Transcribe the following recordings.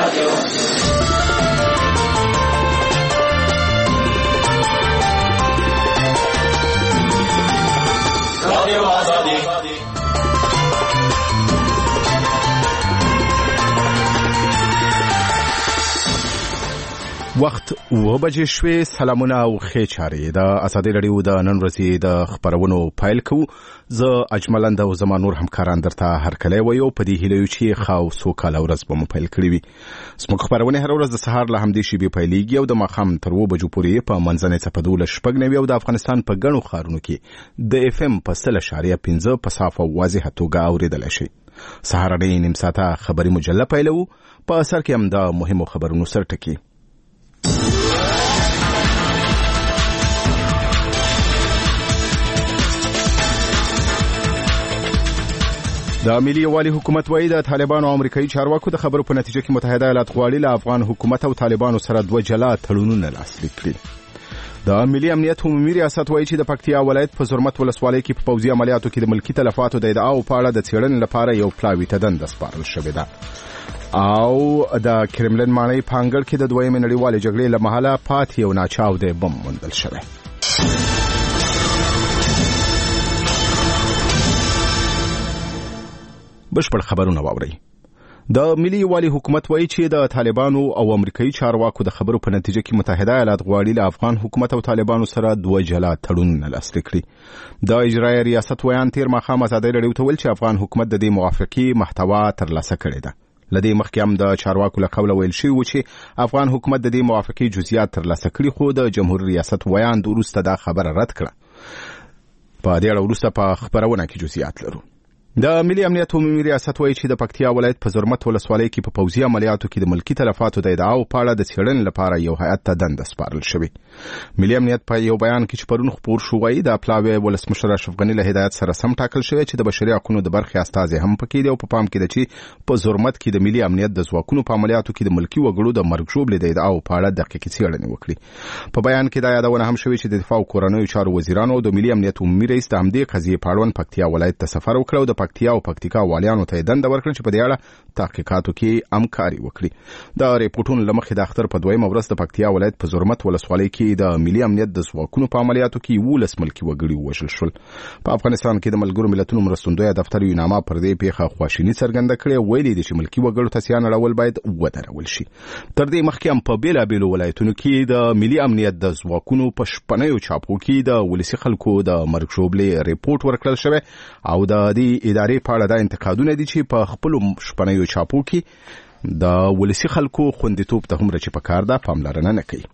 وخت و بجې شوې. سلامونه او ښې چارې. د ازادي راډیو د نن ورځې د خبرونو پایل کوو. زه اجملند او زما نور همکاران درته هرکلی وایو په دې هیله چې ښه او سوکاله ورځ به مو پیل کړې وي. زموږ خبرونه هره ورځ د سهار له همدې شیبې پیلېږي او د ماښام تر 2 بجو پورې په منځنۍ څپه 12:09 او د افغانستان په ګڼو ښارونو کې د FM په 100.5 په صافه او واضحه توګه اورېدلی شي. سهارنۍ نیم ساعته خبري مجله پیلوو. په اثر کې هم د مهمو خبرونو سرټکي. د ملي یووالي حکومت وایي د طالبانو او امریکایي چارواکو د خبرو په نتیجه کې متحده ایالات غواړي له افغان حکومت او طالبانو سره 2 جلا تړونونه لاسلیک کړي. د ملي امنیت عمومي ریاست وایي چې د پکتیا ولایت په زرمت ولسوالۍ کې په پوځي عملیاتو کې د ملکي تلفاتو د ادعاو په اړه د څېړنې لپاره یو پلاوي ته دنده سپارل شوې ده. او د کرملن ماڼۍ په انګړ کې د دویمې نړیوالې جګړې له مهاله پاتې یو ناچاودی بم موندل شوی. بشپړ خبرونه واورئ. د ملي یووالي حکومت وایي چې د طالبانو او امریکایي چارواکو د خبرو په نتیجه کې متحده ایالات غواړي له افغان حکومت او طالبانو سره 2 جلا تړونونه لاسلیک کړي. د اجرایه ریاست ویان تیر ماښام ازادي راډیو ته ویل چې افغان حکومت د دې موافقې محتوا ترلاسه کړې ده. لدې مخکې هم د چارواکو له قوله ویل شوی و چې افغان حکومت د دې موافقې جزئیات ترلاسه کړي، خو د جمهوریت ریاست ویان وروسته دا خبره رد کړه. په دې اړه وروسته په خبرونه کې جزئیات لرو. د ملي امنیت عمومي ریاست وایي چې د پکتیا ولایت په زرمت ولسوالۍ کې په پوځي عملیاتو کې د ملکي تلفاتو د ادعاو په اړه د څېړنې لپاره یو هیئت ته دنده سپارل شوې. ملي امنیت په یو بیان کې چې پرون خپور شو وایي د پلاوي ولسمشر اشرف غني له هدایت سره سم ټاکل شوی چې د بشري حقوقو د برخې استازي هم پکې دی او په پام کې ده چې په زرمت کې د ملي امنیت د ځواکونو په عملیاتو کې د ملکي وګړو د مرګ ژوبلې د ادعاو په اړه دقیقې څېړنې وکړي. په بیان کې دا یادونه هم شوې چې د دفاع او کورنیو چارو وزیرانو د ملي امنیت عمومي رئیس د همدې قضیې په اړوند پکتیا ولایت ته سفر وکړ او د پکتیا او پکتیکا والیانو ته دنده ورکړه چې په دې اړه تحقیقاتو کې همکاري وکړي. د ریپورتونو لمخې د اختر په 2مه ورځ د پکتیا ولایت په زرمت ولسوالۍ کې د ملي امنیت د ځواکونو په عملیاتو کې 12 ملکي وګړي ووژل شول. په افغانستان کې د ملګرو ملتونو مرستندوی دفتر یو نامه پر دې پیښه خواشیني څرګنده کړې، ویلي دي چې ملکي وګړو ته سیان اړول باید ودرول شي. تر دې مخکې هم په بیلابیلو ولایتونو کې د ملي امنیت د ځواکونو په شپنیو چاپو کې د ولسي خلکو د مرګ ژوبلې ریپورت ورکړل شوی او د دې ادارې په اړه د انتقادونه دي چې په خپل شپنیو چاپو کې د ولسي خلکو خوندیتوب ته هم رچې په کار ده پاملرنه نه کوي.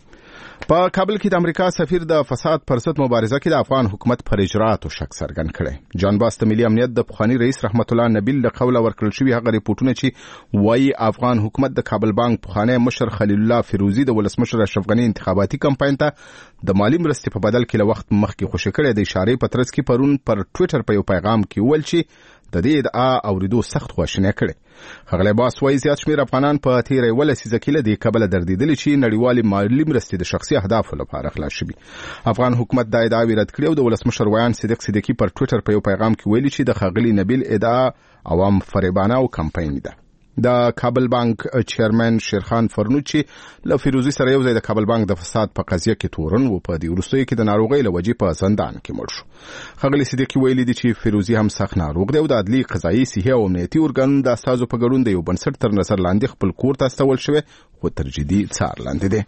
په کابل کې د امریکا سفیر د فساد پر ضد مبارزه کې د افغان حکومت پر اجراتو شک څرګند کړی. جان باس د ملي امنیت د پخوانی رئیس رحمت الله نبیل له قوله ورکړل شوی هغه ریپورتونه چې وایي افغان حکومت د کابل بانک پخوانی مشر خلیل الله فیروزی د ولسمشر اشرف غني انتخاباتي کمپاین ته د مالی مرستې په بدل کې له وخت مخکې خوشی کړی. د اشارې په ترڅ کې پرون پر ټوئیټر په یو پیغام کې ویل چې د دې ادعا اوریدو سخت خواشینی کړي. ښاغلی باس وایي زیات شمېر افغانان په تیره 1 لسیزه کې له دې کبله دردېدلي چې نړیوالې مالي مرستې د شخصي اهدافو لپاره خلاص شوي. افغان حکومت دا ادعاوې رد کړې او د ولسمشر ویان صدیق صدیقي پر ټوئیټر په یو پیغام کې ویلي چې د ښاغلي نبیل ادعا عوام فریبانه او کمپاین ده. د کابل بانک چیرمن شیرخان فرنوچي له فیروزی سره یو ځای د کابل بانک د فساد په قضیه کې تورن و په دې وروستیو کې د ناروغۍ له وجې په زندان کې مړ شو. ښاغلي صدیقي ویلي دي چې فیروزی هم سخت ناروغ دی او د عدلي قضایي صحي او امنیتي ارګانونو د استازو په ګډون د یو بنسټ تر نظر لاندې خپل کور ته استول شوی خو تر جدي څار لاندې دی.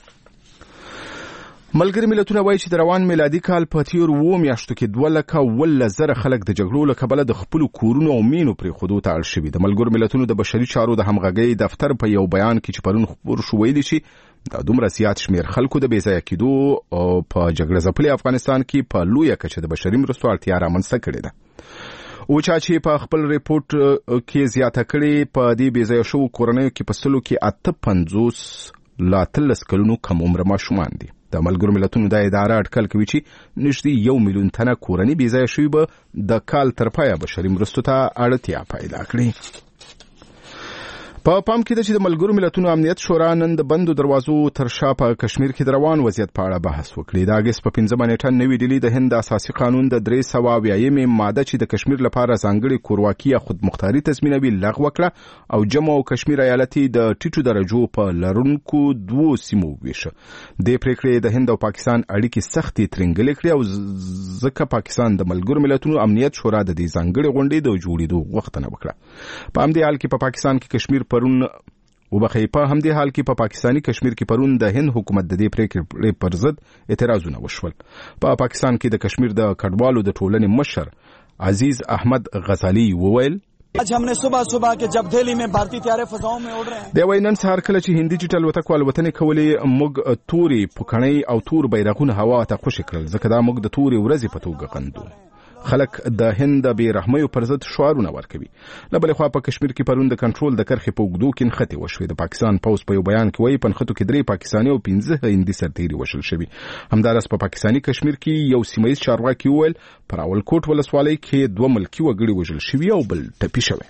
ملګري ملتونه وایي چې د روان میلادي کال په تیر 2 میاشتو کې 2,10,000 خلک د جګړو له کبله د خپل کورونو او مینو پرېښودو ته اړ شوي. د ملګرو ملتونو د بشري چارو د همغږۍ دفتر په یو بیان کې چې پرون خپور شو ویلي چې د دومره زیات شمېر خلکو د بېځایه کېدو په جګړه ځپلي افغانستان کې په لویه کچه د بشري مرستو اړتیا رامنځته کړې ده. اوچا چې په خپل ریپورت کې زیاته کړې په دې بېځایه شوو کورنیو کې په سلو کې 58 لا 13 کلونو کم عمره ماشومان دي. د ملګرو ملتونو د اداره اټکل کوي چې نږدې 1 میلیون تنه کورنۍ بېځایه شوي به د کال تر پایه بشري مرستو ته اړتیا پیدا کړي. په پام کې د چې د ملګرو ملتونو امنیت شورا نن د بندو دروازو تر شا په کشمیر کې د روان وضعیت په اړه بحث وکړي. د اگست په 15 نیټه نوې ډیلي د هند اساسي قانون د 380 ماده چې د کشمیر لپاره ځانګړي کورواکي یا خودمختاري تضمینوي لغوه کړه او جمو او کشمیر ایالتي د ټیټو درجو په لرونکو دوو سیمو ویشه. د پریکړې د هند او پاکستان اړیکې سختي ترنګلې کړې او ځکه پاکستان د ملګرو ملتونو امنیت شورا د دې ځانګړي غونډې د جوړېدو غوښتنه وکړه. په همدې حال کې په پاکستان کې کشمیر پرون وبخې په همدې حال کې په پاکستانی کشمیر کې پرون د هند حکومت د دې پریکړې پر ضد اعتراضونه وشول. په پاکستان کې د کشمیر د کډوالو د ټولنې مشر عزیز احمد غزالی وویل आज हमने सुबह के जब दिल्ली में भारतीय तैयारे फजाओं में उड़ रहे हैं د وینن سهار کله چې هندي چټل وتکو الوتنې کولې موږ توري پکړې او تور بیرغونه هوا ته خوشی کړل ځکه دا موږ د توري ورځې په توګه غندو. خلک د هند به رحمي پر ضد شعارونه ورکوي. لبل خو په کشمیر کې پرون د کنټرول د کرخې په وګدو کې نخته وشوي. د پاکستان پوز په یو بیان کې وایي پنخته کې 3 پاکستاني او 15 هندي سرتیري وشل شوي. همدارس په پاکستانی کشمیر کې یو سیمایي چارواکي وویل پر اولکوټ ولسوالۍ کې 2 ملکی وګړي وشل شوي او بل ټپي شوی.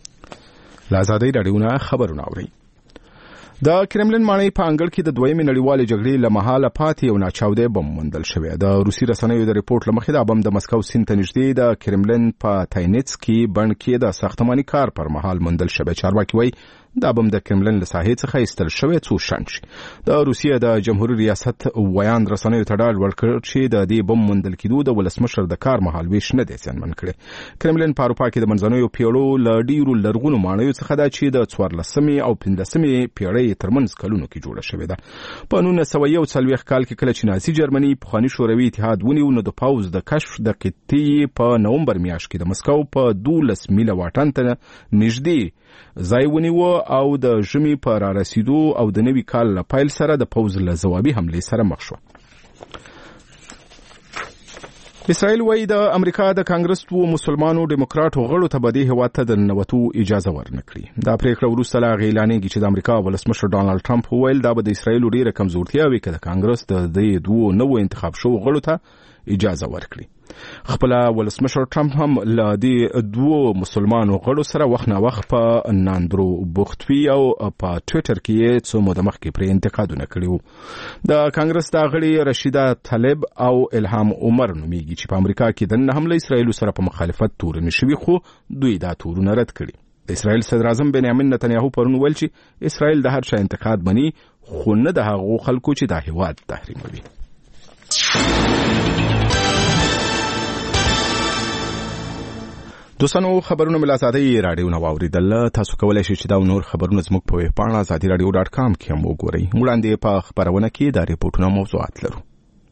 لازادۍ راډیوونه خبرونه اوري. د کرملن ماڼۍ په انګړ کې د دویمې نړیوالې جګړې لمحاله پاتې یو ناچاودی بم موندل شوی. د روسي رسنیو د ریپورت لمخې دا بم د مسکو سیند ته نږدې د کرملن په تاینیتسکي بڼ کې د ساختماني کار پر مهال موندل شوی. چارواکي وایي دا بم د کرملن له ساحې څخه ایستل شوی څو شنډ شي. د روسیې د جمهوریت ریاست ویان رسنیو ته ډاډ ورکړ چې د دې بم موندل کېدو د ولسمشر د کار مهال ویش نه دی زیانمن کړی. کرملن په اروپا کې د منځنیو پیړیو له ډیرو لرغونو ماڼیو څخه ده چې د 14مې او 15مې پیړۍ ترمنځ کلونو کې جوړه شوې ده. په 1941 کال کې کله چې نازي جرمني پخوانی شوروي اتحاد ونیو نو د پاوز د کشف د قطعې په نومبر میاشت کې د مسکو په 12 میله واټن ته نږدې ځای ونیو او د ژمي په رارسیدو او د نوي کال له پیل سره د پوز له ځوابي حملې سره مخ شو. اسرائیل وایي د امریکا د کانګرس وو مسلمانو ډیموکراټو غړو ته به د هیواد ته د ننوتو اجازه ورنکړي. دا پریکړه وروسته لا اعلانېږي چې د امریکا ولسمشر ډانلډ ټرمپ وویل دا به د اسرائیل ډیره کمزورتیا وي که د کانګرس د دې دوو نوو انتخاب شو غړو ته اجازه ورکړي. خپل ولسمشر ټرمپ هم له دې دوو مسلمانو غړو سره وخت نه وخت په ناندرو بوختوي او په ټوئیټر کې څو موده مخکې پرې انتقادونه کړي وو. د کانګرس د غړي رشیدا طالب او الهام عمر نومېږي چې په امریکا کې د حمله اسرائیل سره په مخالفت تورن شوي خو دوی دا تورونه رد کړي. د اسرائیل صدر اعظم بنیامین نتنیاهو پرون ویل چې اسرائیل د هر چا انتقاد مني خو نه د هغو خلکو چې د هیواد تحریموي. دوستانو خبرونه مل آزادۍ راډیو نو اوریدل. تاسو کولای شئ چې دا نور خبرونه زموږ په ویب پاڼه azadieradio.com کې هم وګورئ. وړاندې په خبرونه کې دا ریپورتونه موضوعات لرو.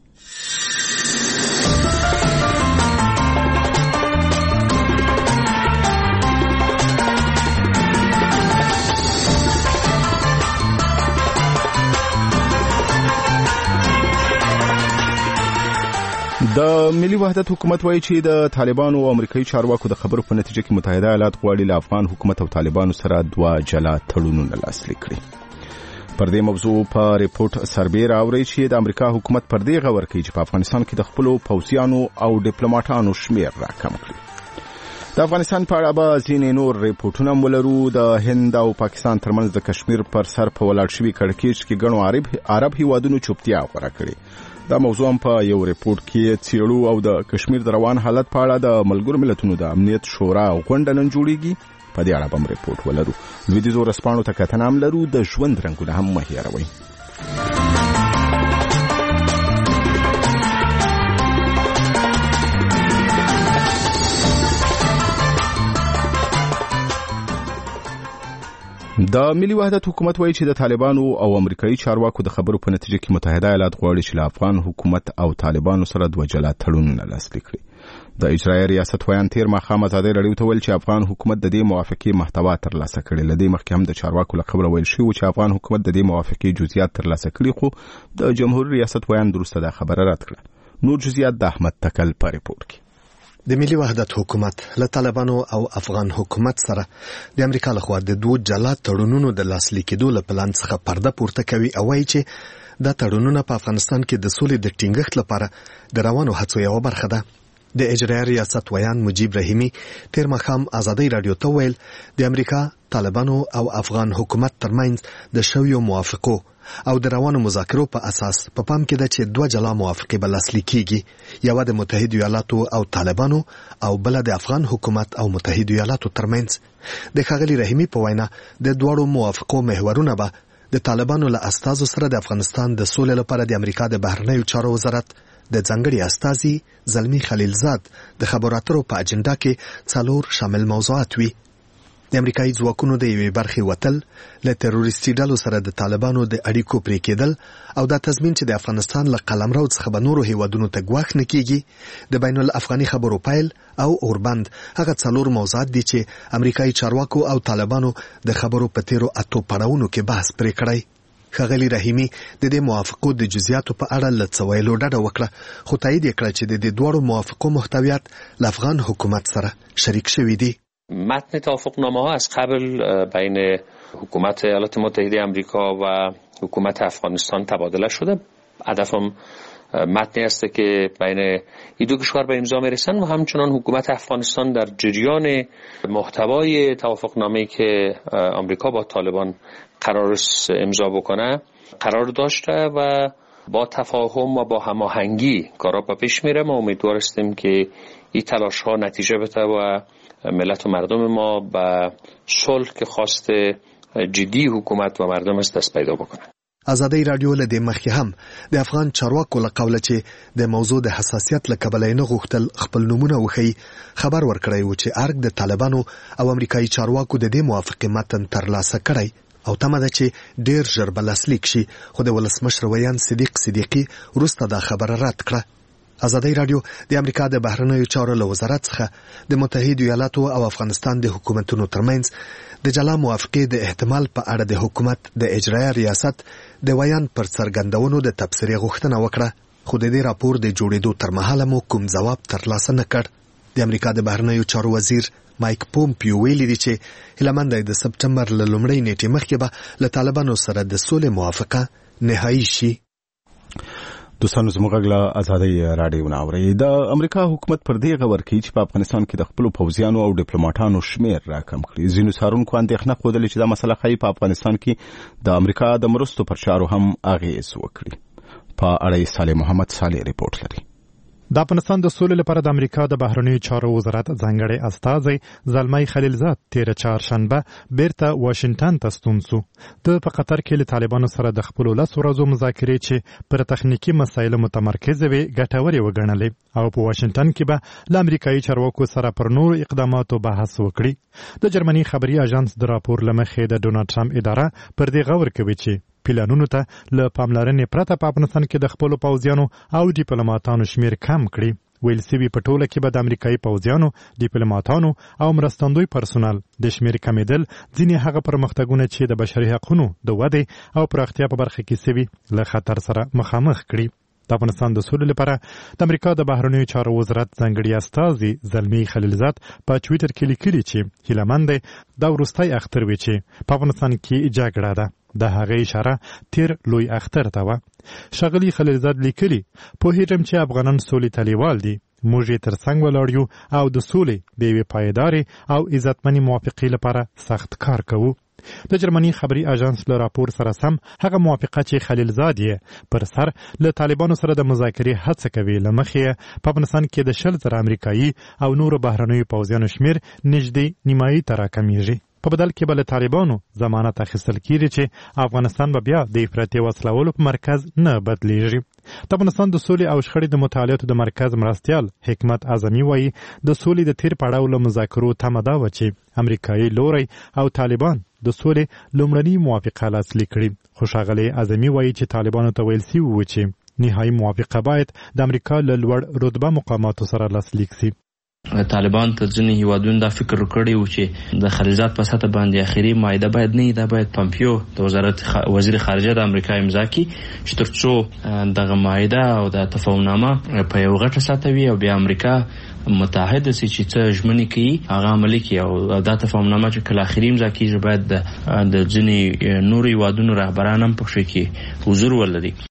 د ملي وحدت حکومت وایي چې د طالبانو او امریکایي چارواکو د خبرو په نتیجه کې متحده ایالات غواړي له افغان حکومت او طالبانو سره 2 جلا تړونونه لاسلیک کړي. پر دې موضوع په ریپورت سربیر اوري چې د امریکا حکومت پر دې غور کوي چې په افغانستان کې د خپل پوځیانو او ډیپلوماټانو شمیر راکم کړي. د افغانستان په اړه به ځینې نور ریپورتونه ولرو. د هند او پاکستان ترمنځ د کشمیر پر سر په ولاړ شوي کړکېچ کې ګڼو عرب هیوادونو چوپتیا غوره کړې. دا موضوع هم په یو ریپورت کې څیړو او د کشمیر د روان حالت په اړه د ملګرو ملتونو د امنیت شورا غونډه نن جوړیږي. په دې اړه هم ریپورت ولرو. لویدیځو ورځپاڼو ته کتنه هم لرو. د ژوند رنګونه هم مه هېروئ. د ملي وحدت حکومت وایي چې د طالبانو او امریکایي چارواکو د خبرو په نتیجه کې متحده ایالات غواړي چې له افغان حکومت او طالبانو سره 2 جلا تړونونه لاسلیک کړي. د اجرایي ریاست ویان تیر ماښام ازادۍ راډیو ته ویل چې افغان حکومت د دې موافقې محتوا ترلاسه کړې. له دې مخکې هم د چارواکو له خبره ویل شوي چې افغان حکومت د دې موافقې جزئیات ترلاسه کړي خو د جمهوریت ریاست ویان وروسته دا خبره رد کړه. نور جزئیات د احمد تکل په ریپورت کې. د ملي وحدت حکومت له طالبانو او افغان حکومت سره د امریکا لخوا د 2 جلا تړونونو د لاسلیک کېدو له پلان څخه پرده پورته کوي او وايي چې دا تړونونه په افغانستان کې د سولې د ټینګښت لپاره د روانو هڅو یوه برخه ده. د اجرایي ریاست ویان مجیب رحیمی تیر مخام ازادي رادیو ته ویل د امریکا، طالبانو او افغان حکومت ترمنځ د شویو موافقو او د روانو مذاکرو په اساس په پام کې ده چې 2 جلا موافقې به لاسلیک کیږي، یو د متحده ایالاتو او طالبانو او بل د افغان حکومت او متحده ایالاتو ترمنځ. د ښاغلي رحیمی په وینا د دوړو موافقو محورونه به د طالبانو له استازو سره د افغانستان د سولې لپاره د امریکا د بهرنیو چارو وزارت د ځانګړي استازي زلمی خلیلزاد د خبرو اترو په اجنډا کې 4 شامل موضوعات وي. د امریکایي ځواکونو د یوې برخې وتل، له تروریستي ډلو سره د طالبانو د اړیکو پرې کېدل او دا تضمین چې د افغانستان له قلمرو څخه به نورو هیوادونو ته ګواښ نه کیږي، د بین الافغاني خبرو پیل او اوربند هغه 4 موضوعات دي چې امریکایي چارواکو او طالبانو د خبرو په تیرو 8 پړاوونو کې بحث پرې کړی. ښاغلي رحیمی د دې موافقو د جزئیاتو په اړه له څه ویلو ډډه وکړه، خو تایید یې کړه چې د دې دوړو موافقو محتویات له افغان حکومت سره شریک شوي دي. متن توافقنامه ها از قبل بین حکومت ایالات متحده آمریکا و حکومت افغانستان تبادله شده. هدفم متنی است که بین این 2 کشور به امضا میرسن و همچنان حکومت افغانستان در جریان محتوای توافقنامه‌ای که آمریکا با طالبان قرار امضا بکنه قرار داشته و با تفاهم و با هماهنگی کارا به پیش میره. ما امیدوار هستیم که این تلاش ها نتیجه بده و ملت و مردم ما به صلح که خواست جدی حکومت و مردم است دست پیدا بکنه. ازادي رادیو له دې مخکې هم د افغان چارواکو له قوله چې د موضوع د حساسیت له کبله نه غوښتل خپل نمونه وښيي، خبر ورکړی و چې ارګ د طالبانو او امریکایي چارواکو د دې موافقې متن ترلاسه کړی او تمه ده چې ډیر ژر به لاسلیک شي، خو د ولسمشر ویان صدیق صدیقي وروسته دا خبره رد کړه. ازادي رادیو د امریکا د بهرنیو چارو له وزارت څخه د متحده ایالاتو او افغانستان د حکومتونو ترمنځ د جلا موافقې د احتمال په اړه د حکومت د اجرایي ریاست د ویان پر څرګندونو د تبصرې غوښتنه وکړه، خو د دې راپور د جوړېدو تر مهاله مو کوم ځواب ترلاسه نه کړ. د امریکا د بهرنیو چارو وزیر مایک پومپیو ویلي دی چې هیله د سپټمبر له لومړۍ نیټې مخکې به له طالبانو سره د سولې موافقه نهایي شي. دوستانو زموږ غږ ازادي رادیو ناوړي. د امریکا حکومت پر دې غور کوي چې په افغانستان کې د خپل پوځیانو او ډیپلوماټانو شمیر راکم کړي. ځینو څارونکو اندېښنه خوده چې دا مسله خای په افغانستان کې د امریکا د مرستو پر چارو هم اغیز وکړي. په اړه صالح محمد صالح ریپورت لري. د افغانستان د سولې لپاره د امریکا د بهرنیو چارو وزارت ځانګړی استازی زلمی خلیلزاد تیر چهارشنبه بیرته واشنگټن ته ستون شو. د په قطر کې له طالبانو سره د خپل 10 ورځو مذاکرې چې پر تخنیکی مسایلو متمرکز وي ګټورې وګڼلې او په واشنگټن کې به له امریکایي چارواکو سره پر نور اقداماتو بحث وکړي. د جرمني خبري اژانس د راپور لمخې د ډونالد ټرمپ اداره پر دې غور کوي چې پلانونو ته له پاملرنې پرته په افغانستان کې د خپل پوځیانو او ډیپلوماټانو شمیر کم کړي. ویل سوي په ټوله کې به د امریکایي پوځیانو، ډیپلوماټانو او مرستندوی پرسونل د شمیر کمیدل ځینې هغه پرمختګونه چې د بشري حقوقو د ودې او پراختیا په برخه کې سوي له خطر سره مخامخ کړي. د افغانستان د سولې لپاره د امریکا د بهرنیو چارو وزارت ځانګړي استازي زلمی خلیلزاد په ټویټر کې لیکلي چې هیلهمند دی دا وروستی اختر وي چې په افغانستان کې جګړه ده. د هغه اشاره تیر لوی اختر ته و. ښاغلي خلیلزاد لیکلي پوهیږم چې افغانان سولې ته لیوال دي، موږ یې ترڅنګ ولاړ یو او د سولې د یوې پایدارې او عزتمنې موافقې لپاره سخت کار کوو. د جرمني خبري اژانس له راپور سره سم هغه موافقه چې خلیلزاد یې پر سر له طالبانو سره د مذاکرې هڅه کوي لمخې په افغانستان کې د 10,000 امریکایي او نورو بهرنیو پوځیانو شمیر نږدې نیمایي ته راکمیږي. په بدل کې به له طالبانو ضمانت اخیستل کیږي چې افغانستان به بیا د افراطي وسلوالو په مرکز نه بدلیږي. د افغانستان د سولې او شخړې د مطالعاتو د مرکز مرستیال حکمت اعظمي وایي د سولې د تیر پړاو له مذاکرو تمه دا و چې امریکایي لوري او طالبان د سولې لومړنۍ موافقه لاسلیک کړي. خو ښاغلی اعظمي وایي چې طالبانو ته ویل سوي و چې نهایي موافقه باید د امریکا له لوړ رتبه مقاماتو سره لاسلیک شي. طالبان ته ځینې هیوادونو دا فکر کړی و چې د خلیلزاد په سطح باندې اخري معاهده باید نه دا باید پامپیو د وزارت وزیر خارجه د امریکا امضا کړي چې ترڅو دغه معاهده او د تفاهمنامه په یو غټه سطح وي او بیا امریکا متحد سي چې څه ژمنې کوي هغه عملي کوي او دا تفاهمنامه چې کله اخري امضا کیږي باید د ځینې نورو هیوادونو رهبران هم پکې کې حضور ولري.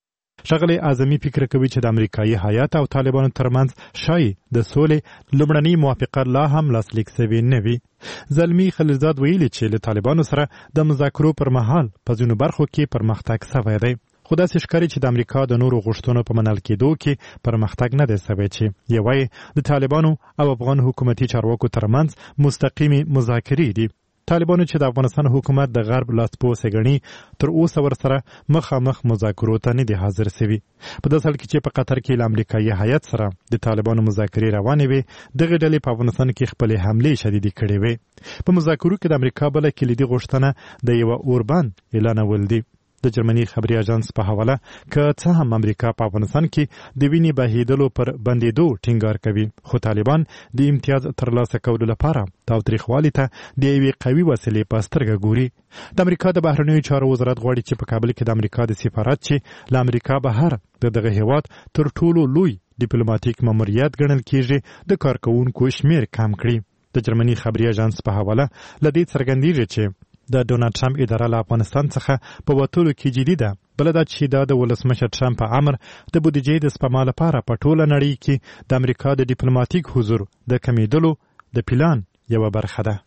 ښاغلی اعظمي فکر کوي چې د امریکایي هیات او طالبانو ترمنځ شایي د سولې لومړنۍ موافقه لا هم لاسلیک شوې نه وي. زلمي خلیلزاد ویلي چې له طالبانو سره د مذاکرو پر مهال په ځینو برخو کې پرمختګ شوی دی، خو داسې ښکاري چې د امریکا د نورو غوښتنو په منل کېدو کې پرمختګ نه دی شوی چې یوه د طالبانو او افغان حکومتي چارواکو ترمنځ مستقیمې مذاکرې دي. طالبانو چې د افغانستان حکومت د غرب لاسپوڅی ګڼي تر اوسه ورسره مخامخ مذاکرو ته نه دي حاضر شوي. په داسې حال کې چې په قطر کې له امریکایي هیات سره د طالبانو مذاکرې روانې وې، دغې ډلې په افغانستان کې خپلې حملې شدیدې کړې وې. په مذاکرو کې د امریکا بله کلیدي غوښتنه د یوه اوربند اعلانول دي. د جرمني خبري اژانس په حواله که څه هم امریکا په افغانستان کې د وینې بهیدلو پر بندېدو ټینګار کوي، خو طالبان د امتیاز ترلاسه کولو لپاره تاوتریخوالي ته د یوې قوي وسیلې په سترګه ګوري. د امریکا د بهرنیو چارو وزارت غواړي چې په کابل کې د امریکا د سفارت چې له امریکا بهر د دغه هیواد تر ټولو لوی ډیپلوماټیک ماموریت ګڼل کېږي د کارکوونکو شمیر کم کړي. د جرمني خبري اژانس په حواله له دې څرګندېږي چې د ډونالډ ټرمپ اداره له افغانستان څخه په وتلو کې جدي ده. بله دا چې دا د ولسمشر ټرمپ په امر د بودیجې د سپما لپاره په ټوله نړۍ کې د امریکا د ډیپلوماټیک حضور د کمیدلو د پلان یوه برخه ده.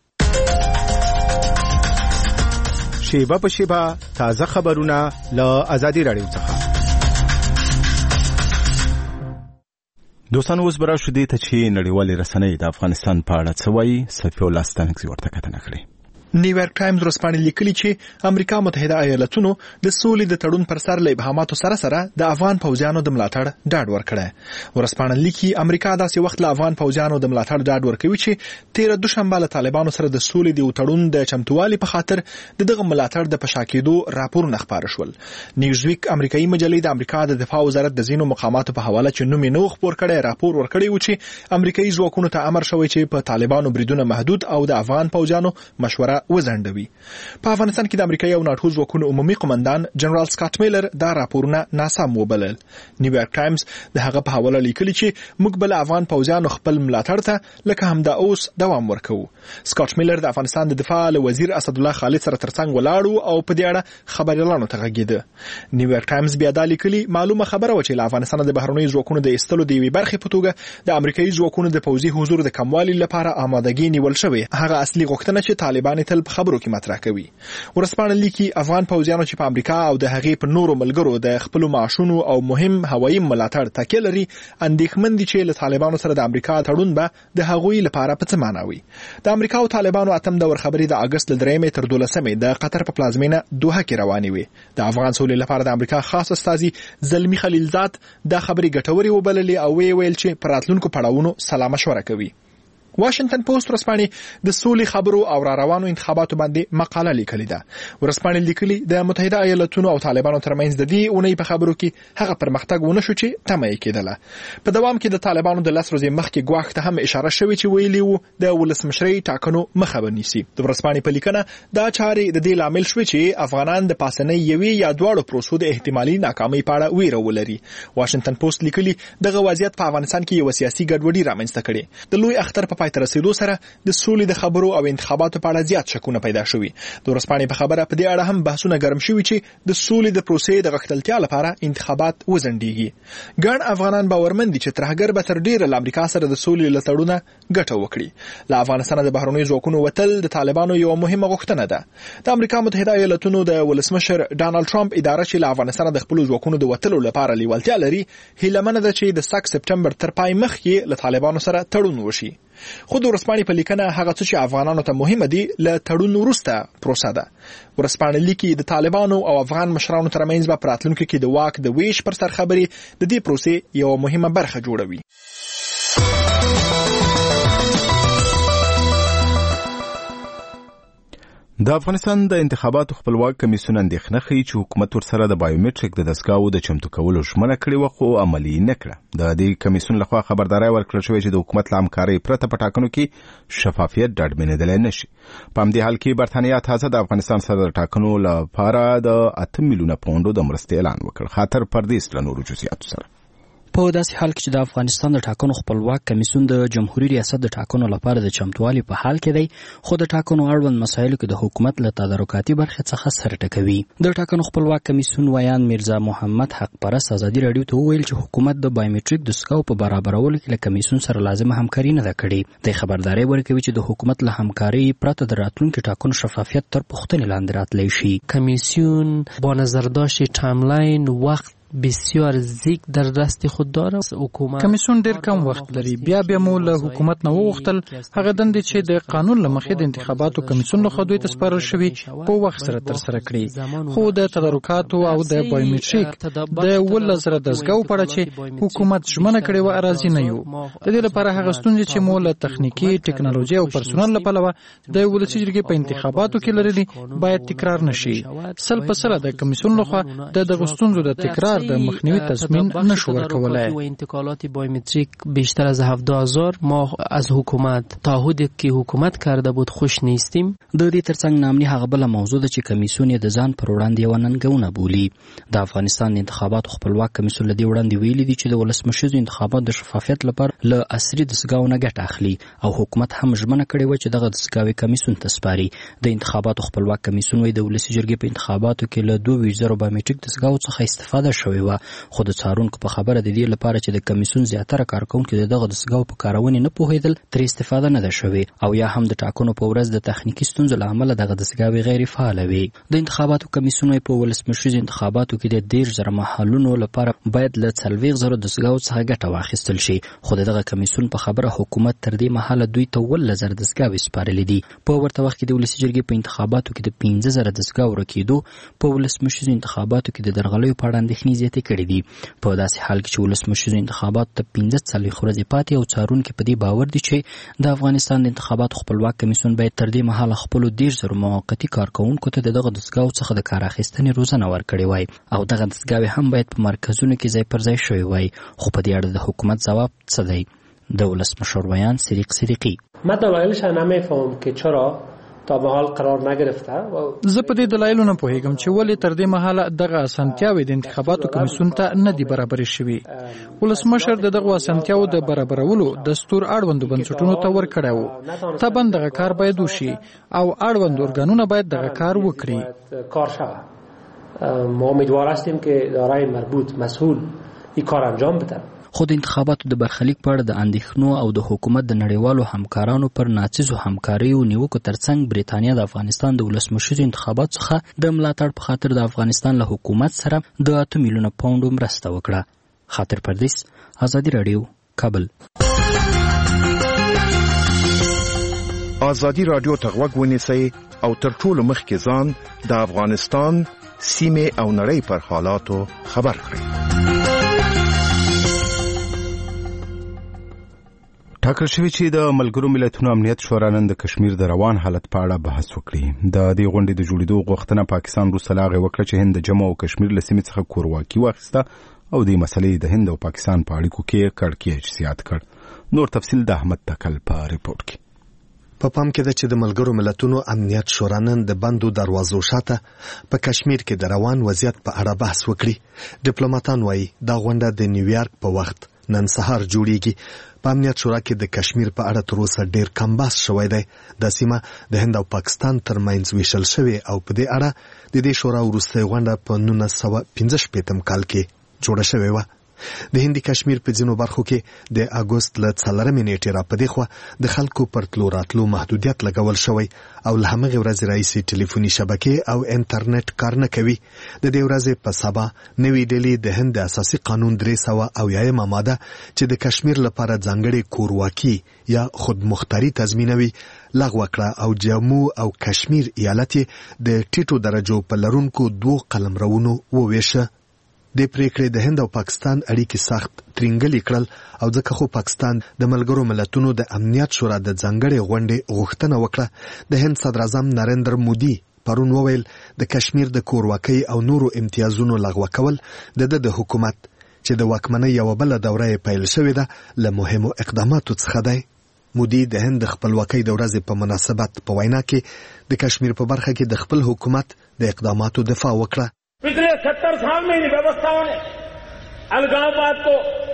شیبه په شیبه تازه خبرونه له ازادي راډیو څخه. دوستان اوس به راشو دې ته چې نړیوالې رسنۍ د افغانستان په اړه څه وایي. صفي الله ستانکزي ورته کتنه کړې. نیویارک ټایمز ورځپاڼې لیکلي چې امریکا متحده ایالاتونو د سولې د تړون پر سر له ابهاماتو سره د افغان پوځیانو د ملاتړ ډاډ ورکړی. ورځپاڼه لیکي امریکا داسې وخت له افغان پوځیانو د ملاتړ ډاډ ورکوي چې 13 دوشنبه له طالبانو سره د سولې د تړون د چمتووالي په خاطر دغه ملاتړ د پشا کېدو راپورونه خپاره شول. نیوزویک امریکایي مجلې د امریکا د دفاع وزارت د ځینو مقاماتو په حواله چې نوم یې نو خپور کړی راپور ورکړی و چې امریکایي ځواکونو ته امر شوی چې په طالبانو بریدونه محدود او د افغان پوځیانو مشوره وزندوي. په افغانستان کې د امریکایي او ناټو ځواکونو عمومي قومندان جنرال سکاټ میلر دا راپورونه ناسم وبلل. نیویارک ټایمز د هغه په حواله لیکلي چې موږ بل افغان پوځیانو خپل ملاتړ ته لکه همدا اوس دوام ورکوو. سکاټ میلر د افغانستان د دفاع له وزیر اسد الله خالد سره ترڅنګ ولاړو او په دې اړه خبريالانو ته غږیده. نیویارک ټایمز بیا دا لیکلي معلومه خبره و چې له افغانستان د بهرنیو ځواکونو د ایستلو د یوې برخې په توګه د امریکایي ځواکونو د پوځي حضور د کموالي لپاره آمادګي نیول شوې. هغه اصلي غوښتنه چې طالبان تل په خبرو کې مطرح کوي. ورځپاڼه لیکي افغان پوځیانو چې په امریکا او د هغې په نورو ملګرو د خپل معاشونو او مهم هوایي ملاتړ تکیه لري، اندېښمن دي چې له طالبانو سره د امریکا تړون به د هغوی لپاره په څه معنا وي. د امریکا او طالبانو اتم دور خبرې د اگست له 3 تر 12 د قطر په پلازمینه دوحه کې روانې وي. د افغان سولې لپاره د امریکا خاص استازي زلمی خلیلزاد د خبرې ګټوري وبللې او ویل چې پر راتلونکو پړاوونو سلا مشوره کوي. واشنگټن پوسټ ورځپاڼې د سولې خبرو او را روانو انتخاباتو باندې مقاله لیکلې ده. ورځپاڼې لیکلي د متحده ایالاتونو او طالبانو ترمنځ د دې اونۍ په خبرو کې هغه پرمختګ ونه شو چې تمه یې کېدله. په دوام کې د طالبانو د 10 ورځې مخکې ګواښ ته هم اشاره شوې چې ویلي وو د ولسمشرۍ ټاکنو مخه به نیسي. د ورځپاڼې په لیکنه دا چارې د دې لامل شوې چې افغانان د پاسنۍ یوې یا دواړو پروسو د احتمالي ناکامۍ په اړه ویره ولري. واشنگټن پوسټ لیکلي دغه وضعیت په افغانستان کې یو سیاسي ګډوډي رامنځته کړي. د لوی اختر په پای ته رسیدو سره د سولې د خبرو او انتخاباتو په اړه زیات شکونه پیدا شوي. د ورځپاڼې په خبره په دې اړه هم بحثونه ګرم شوي چې د سولې د پروسې د غښتلتیا لپاره انتخابات وزندېږي. ګڼ افغانان باورمن دي چې ترهګر به تر ډیره له امریکا سره د سولې له تړونه ګټه وکړي. له افغانستان د بهرنیو ځواکونو وتل د طالبانو یو مهمه غوښتنه ده. د امریکا متحده ایالاتونو د ولسمشر ډانلډ ټرمپ اداره چې له افغانستان د خپل ځواکونو د وتلو لپاره لیوالتیا لري، هیلمنه ده چې د سپټمبر تر پای مخکې له طالبانو سره تړون وشي. خو د ورځپاڼې په لیکنه هغه څه چې افغانانو ته مهمه دي له تړون وروسته پروسه ده. ورځپاڼه لیکي د طالبانو او افغان مشرانو ترمنځ به په راتلونکي کې د واک د ویش پر سر خبرې د دې پروسې یوه مهمه برخه جوړوي. د افغانستان د انتخاباتو خپلواک کمیسیون اندېښنه ښیي چې حکومت ورسره د بایومټریک د دستګاو د چمتو کولو ژمنه کړې وه، خو عملي نه کړه. د دې کمیسیون لخوا خبرداری ورکړل شوې چې د حکومت له همکارۍ پرته په ټاکنو کې شفافیت ډاډمنېدلی نه شي. په همدې حال کې برتانیا تازه د افغانستان سره د ټاکنو لپاره د 8 میلیونه پونډو د مرستې اعلان وکړ. خاطر پردیس له نورو جزئیاتو سره. په داسې حال کې چې د افغانستان د ټاکنو خپلواک کمیسیون د جمهوریت ریاست د ټاکنو لپاره د چمتووالي په حال کې دی، خو د ټاکنو اړوند مسایلو کې د حکومت له تدارکاتي برخې څخه سر ټکوي. د ټاکنو خپلواک کمیسیون ویان میرزا محمد حق پرست ازادي راډیو ته وویل چې حکومت د بایومټریک دستګاو په برابرولو کې له کمیسیون سره لازمه همکاري نه ده کړې. د خبرداري ورکوي چې د حکومت له همکاري پرته د راتلونکي ټاکنو شفافیت تر پوښتنې لاندې راتلی شي. کمیسیون با نظرداشت تایملاین وقت بسیار زیگ در دست خود داره. حکومت کمیسیون ډیر کم وخت لري. بیا مو له حکومت نه وغوښتل هغه دندې چې د قانون له مخې د انتخاباتو کمیسیون لخوا دوی ته سپارل شوي په وخت سره ترسره کړي، خو د تدارکاتو او د بایومټریک د 12,000 دستګاو په اړه چې حکومت ژمنه کړې وه راضي نه یو. د دې لپاره هغه ستونزې چې مو له تخنیکي ټکنالوژي او پرسونل له پلوه د ولسي جرګې په انتخاباتو کې لرلي باید تکرار نشي. 100% د کمیسیون لخوا د دغه ستونزو د تکرار د مخنیوي تضمین نشو ورکولای. انتقالات بایومتریک بیشتر از 17,000 ما از حکومت تعهدی که حکومت کرده بود خوش نیستیم. د دې ترڅنګ نامني هغه بل موضوع ده چې کمیسیون د ځان پر وړاندې یو ننګونه بولي. د افغانستان د انتخاباتو خپلواک کمیسیون لدی وړاندې ویلي دي چې د ولسمشر انتخابات د شفافیت لپاره له عصري دستګاو نه ګټه اخلي او حکومت هم ژمنه کړې و چې دغه دستګاوي کمیسیون ته سپاري. د انتخاباتو خپلواک کمیسیون وایي د ولسي جرګې په انتخاباتو کې له 2,000 بایومټریک دستګاو څخه استفاده شوې وه، خو د څارونکو په خبره د دې لپاره چې د کمیسیون زیاتره کارکونکي دغه دستګاو په کارونې نه پوهېدل ترې استفاده نه ده شوې، او یا هم د ټاکنو په ورځ د تخنیکي ستونزو له امله دغه دستګاوې غیر فعاله وي. د انتخاباتو کمیسیون په ولسمشریز انتخاباتو کې د 13,000 محلونو لپاره باید له 40,000 دستګاو څخه ګټه واخیستل شي، خو دغه کمیسیون په خبره حکومت تر دې مهاله دوی ته 12,000 دستګاوې سپارلې دي. په ورته وخت کې د ولسي جرګې په انتخاباتو کې د 15,000 دستګاو ورکېدو په ولسمشریز انتخاباتو کې د درغلیو په اړه اندېښنې زیاتې کړې دي. په داسې حال کې چې ولسمشر انتخابات ته 15 ورځې پاتې او څارونکي په دې باور دي چې د افغانستان د انتخاباتو خپلواک کمیسیون باید تر دې مهاله خپلو 13,000 موقتي کارکوونکو ته دغه دستګاو څخه د کار اخیستنې روزنه ورکړې وای او دغه دستګاوې هم باید په مرکزونو کې ځای پر ځای شوی وای، خو په دې اړه د حکومت ځواب څه دی؟ د ولسمشر ویان صدیق صدیقی: من دلایلش نمیفهمم که چرا تا به حال قرار نگرفته. زه په دې دلایلو نه پوهیږم چې ولې تر دې مهاله دغه اسانتیاوې د انتخاباتو کمیسیون ته نه دي برابرې شوي. ولسمشر دغه اسانتیاو د برابرولو دستور اړوندو بنسټونو ته ورکړی و. طبعا دغه کار باید وشي او اړوند ارګانونه باید دغه کار وکړي. کار شوه. ما امیدوار هستیم که اداره مربوط مسئول این کار انجام بده. خو د انتخاباتو د برخلیک په اړه د اندېښنو او د حکومت د نړیوالو همکارانو پر ناڅیزو همکاریو نیوکو ترڅنګ بریتانیا د افغانستان د ولسمشر انتخابات څخه د ملاتړ په خاطر د افغانستان له حکومت سره د 8 میلیونه پاونډو مرسته وکړه. خاطر پردیس، ازادي راډیو، کابل. ازادي راډیو ته غوږ ونیسئ او تر ټولو مخکې ځان د افغانستان سیمې او نړۍ پر حالاتو خبر کړئ. ټاکل شوی چې د ملګرو ملتونو امنیت شورا نن د کشمیر د روان حالت په اړه بحث وکړي. د دې غونډې د جوړېدو غوښتنه پاکستان وروسته لا هغې وکړه چې هند د جمو او کشمیر له سیمې څخه کورواکي واخیسته او دې مسلې د هند او پاکستان په اړیکو کې کړکېچ زیات کړ. نور تفصیل د احمد تکل په ریپورت کې. په پام کې ده چې د ملګرو ملتونو امنیت شورا نن د بندو دروازو شاته په کشمیر کې د روان وضعیت په اړه بحث وکړي. ډیپلوماټان وایي دا غونډه د نیویارک په وخت نن سهار جوړیږي. په امنیت شورا کې د کشمیر په اړه تر اوسه ډیر کم بحث شوی دی. د سیمه د هند او پاکستان ترمنځ ویشل شوی او په دې اړه د دې شورا وروستۍ غونډه په 1965 کال کې جوړه شوې وه. د هندي کشمیر په ځینو برخو کې د اګوست له 4 نیټې را پدې خو د خلکو پر تلو راتلو محدودیت لګول شوی او له همغه ورځې راهیسې ټلیفوني شبکې او انټرنیټ کار نه کوي. د دې ورځې په سبا نوې ډلې د هند اساسي قانون 300 ماده چې د کشمیر لپاره ځانګړي کورواکي یا خودمختاري تضمینوي لغوه کړه او جموں او کشمیر ایالت د ټیټو درجو په لرونکو 2 قلمرونو وویشه. د پریکړې د هند او پاکستان اړیکې سخت ترنګلې کړل او ځکه خو پاکستان د ملګرو ملتونو د امنیت شورا د ځانګړې غونډې غوښتنه وکړه. د هند صدر اعظم نریندر مودي پرون وویل د کشمیر د کورواکۍ او نورو امتیازونو لغوه کول د حکومت چې د واکمنۍ یوه بله دوره پیل شوې ده له مهمو اقداماتو څخه دی. مودي د هند د خپلواکۍ د ورځې په مناسبت په وینا کې د کشمیر په برخه کې د خپل حکومت د اقداماتو دفاع وکړه. पिछले 70 साल में इन व्यवस्थाओं ने अलगाववाद को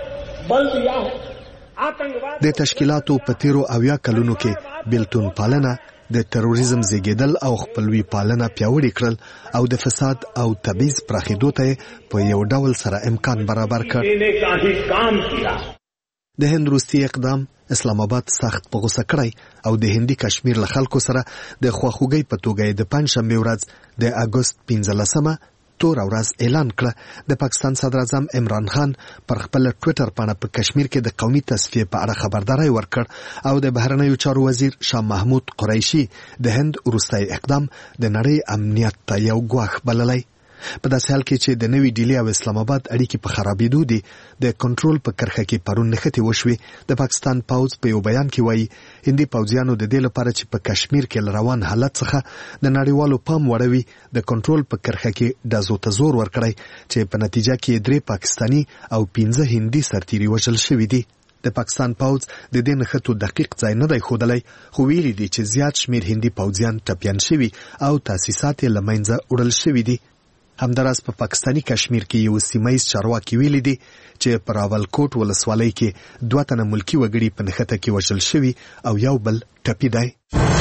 د تشکیلاتو په تیرو 80 کلونو کې بیلتون پالنه د تروریزم زیږیدل او خپلوي پالنه پیاوړې کړل او د فساد او تبعیض پراخېدو ته په یو ډول سره امکان برابر کړ. د هند روسي اقدام اسلام آباد سخت په غوسه کړی او د هندي کشمیر له خلکو سره د خواخوږۍ په توګه د پنځشنبه ورځ د اگست 15مه تور ورځ اعلان کړ. د پاکستان صدر اعظم عمران خان پر خپل ټوئیټر باندې په کشمیر کې د قومي تصفیه په اړه خبرداري ورکړ او د بهرنیو چارو وزیر شاه محمود قریشي د هند وروستي اقدام د نړۍ امنیت ته یو ګواښ بللی. په داسې حال کې چې د نوې ډیلی او اسلام آباد اړیکې په خرابېدو دي، د کنټرول په کرښه کې پرون نښتې وشوې. د پاکستان پوځ په یو بیان کې وایي هندي پوځیانو د دې لپاره چې په کشمیر کې روان حالت څخه د نړیوالو پام وړوي د کنټرول په کرښه کې ډزو ته زور ورکړی چې په نتیجه کې 3 پاکستانی او 15 هندي سرتیري وژل شوي دي. د پاکستان پوځ د دې نښتو دقیق ځای نه دی ښودلی، خو ویلي دي چې زیات شمیر هندي پوځیان ټپیان شوي او تاسیسات یې له منځه وړل شوي دي. همداراز په پاکستانی کشمیر کې یو سیمایي چارواکي ویلي دي چې په راولکوټ ولسوالۍ کې 2 تنه ملکی وګړي په نښته کې وژل شوي او یو بل ټپي دی.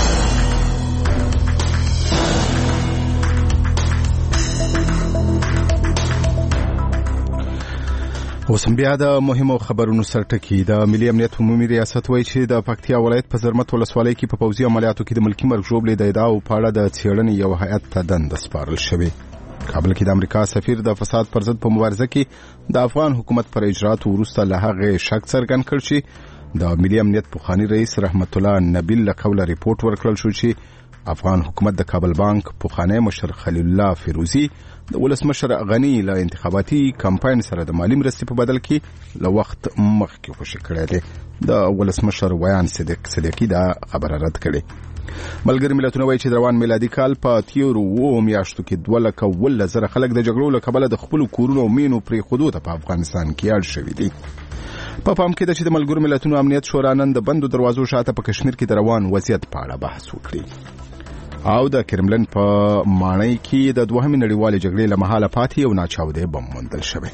اوس بیا د مهمو خبرونو سرټکی. د ملي امنیت عمومي ریاست وایي چې د پکتیا ولایت په زرمت ولسوالۍ کې په پوځي عملیاتو کې د ملکی مرګ ژوبلې د ادعاو په اړه د څېړنې یو هیئت ته دنده سپارل شوې. کابل کې د امریکا سفیر د فساد پر ضد په مبارزه کې د افغان حکومت پر اجراتو وروسته له هغه شک څرګند کړ چې د ملي امنیت پخوانی رئیس رحمت الله نبیل له قوله ریپورت ورکړل شو چې افغان حکومت د کابل بانک پخوانی مشر خلیل الله فیروزی د ولسمشر غنی له انتخاباتي کمپاین سره د مالی مرستې په بدل کې له وخت مخکې خوشي کړی دی. د ولسمشر ویان صدیقی دا خبره رد کړې. ملګری ملتونه وایي چې روان میلادي کال په تیرو 2 میاشتو کې 2,00,000 خلک د جګړو له کبله د خپل کورونو او مینو پرې خودو ته په افغانستان کې اړ شوي دي. په پام کې ده چې د ملګرو ملتونو امنیت شورا نن د بندو دروازو شاته په کشمیر کې د روان وضعیت په اړه بحث وکړي او د کرملن په ماڼۍ کې د 2مې نړیوالې جګړې له مهاله پاتې یو ناچاودی بم موندل شوی.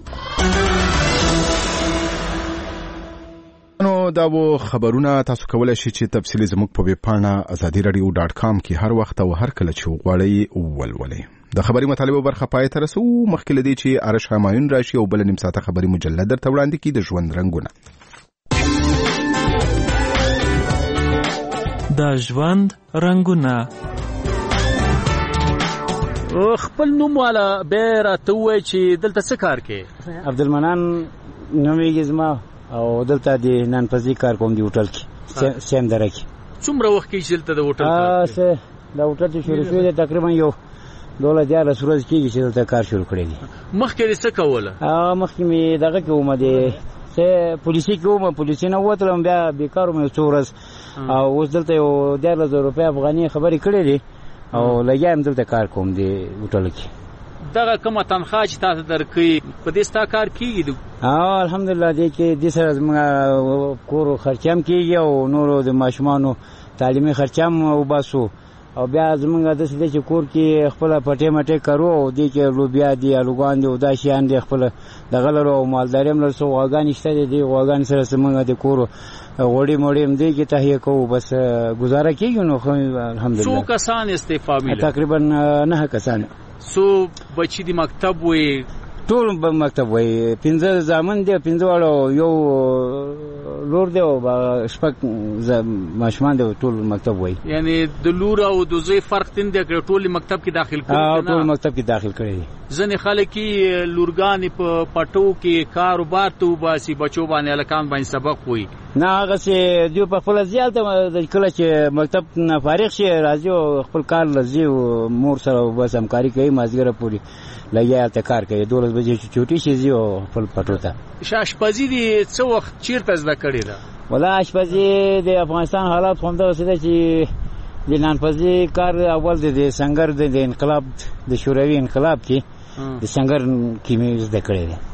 نو دا و خبرونه تاسو کولای شئ چې تفصیلی زموږ په ویب پاڼه azadiradio.com کې هر وخت او هر کله چې وغواړئ ولولئ. د خبري مطالبه برخه پای ته رسو. مخکې لدی چې ارش همایون راشي او بل نیم ساعته خبري مجله درته وړاندې کړي د ژوند رنگونه. د ژوند رنگونه خپل نوم والا به راته وایي چې دلته څه کار کوي؟ عبدالمنان نومیږي زما او دلته د نانپزي کار کوم دی هوټل کې سیم دره کې. څومره وخت کې دلته د هوټل کار کوي؟ د هوټل چې شروع شوی دی تقریبا یو 12 ورځې کېږي چې دلته کار شروع کړی دی. مخکې څه کوله؟ مخکې مې دغه کې ومه دی پولیسي کې ومه، پولیسي نه وتلم، بیا بیکار ومه 100 ورځ او اوس دلته یو 13,000 روپۍ افغاني خبرې کړې دي او لګیا یم دلته کار کوم دی هوټل کې. دغه کومه تنخواه چې تاسو درکوي په دې ستا کار کېږي؟ الحمدلله دې کې دې سره زموږ کور خرچه هم کېږي او نورو د ماشومانو تعلیمي خرچه هم وباسو او بیا زموږ داسې دی چې کور کې خپله پټې مټې کرو او دې کې لوبیا دي الوګان دي او دا شیان دي خپله دغه لرو او مالداري هم لرو. څو غواګانې شته دي، دې غواګانې سره زموږ د کور غوړي موړي هم دې کې تهیه کوو، بس ګزاره کېږي. نو الحمدلله. څو کسان استعفا میله؟ تقریبا 9 کسان. څو بچي د مکتب وي؟ ټول به مکتب وي. 15 زامن دي، 15 واړو، یو لور دی او 6 ماشومان دي، ټول مکتب وي. یعنی د لور او د زوی فرق تین دی که ټول مکتب کې داخل کړي؟ ټول مکتب کې داخل کړي دي. ځنې خلک کې لورګانې په پټو کې کاروبار ته وباسي، بچو باندې هلکان باندې سبق وي؟ نه، هغسې دوی په خپله ځي هلته کله چې مکتب نه فارغ شي راځي او خپل کار له ځي مور سره بس همکاري کوي، مازدیګره پورې لګیا هلته کار کوي. 12 بجې چې چوټي شي ځي او خپل پټو ته. اشپزي دې څه وخت چېرته زده کړې ده؟ والله اشپزي د افغانستان حالات خو همدغسې ده چې د نانپزي کار اول د سنګر د انقلاب د شوروي انقلاب کې د سنګر کې مې زده کړې ده.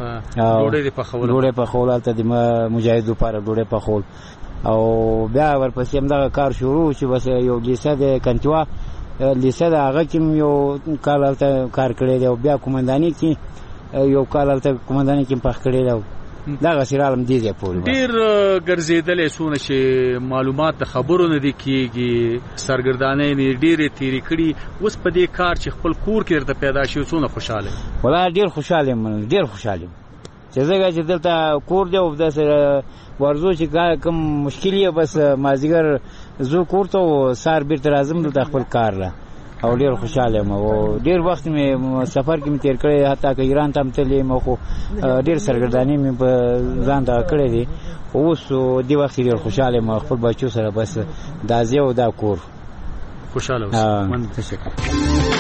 ډوډۍ پخول هلته د مجاهدو لپاره ډوډۍ پخول او بیا ورپسې همدغه کار شروع چې بس یو لیسه د کنتوا لیسه د هغه کې یو کال هلته کار کړی دی او بیا قومنداني کې یو کال هلته قومنداني کې پخ کړی دی دغه سیرالم دي دی پول ډیر ګرځیدلې سونه چې معلومات د خبرو نه دي کیږي سرګردانې نه ډیره تیری کړي اوس په دې کار چې خپل کور کې درته پیدا شي سونه خوشاله ولا ډیر خوشاله چې زګه چې دلته کور دی او د سره ورزو چې کوم مشکلی بس مازیګر زو کور ته سار بیرته راځم د خپل کار لا او ډیر خوشاله یم او ډیر وخت می سفر کې می تیر کړی حتی که ایران ته تللی مو خو ډیر سرګردانی می په ځان دا کړی دي اوس دی وخت ډیر خوشاله یم خپل بچو سره بس دا زیو دا کور خوشاله اوسه من تشکر